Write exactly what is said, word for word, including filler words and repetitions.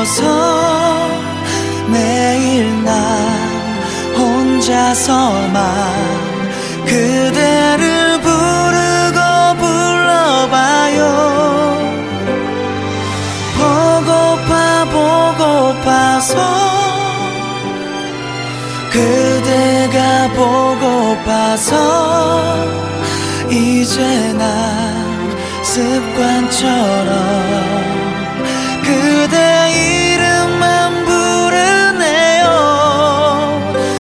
없어서 매일 난 혼자서만 그대를 부르고 불러봐요. 보고파 보고파서 그대가 보고파서 이제 난 습관처럼 그대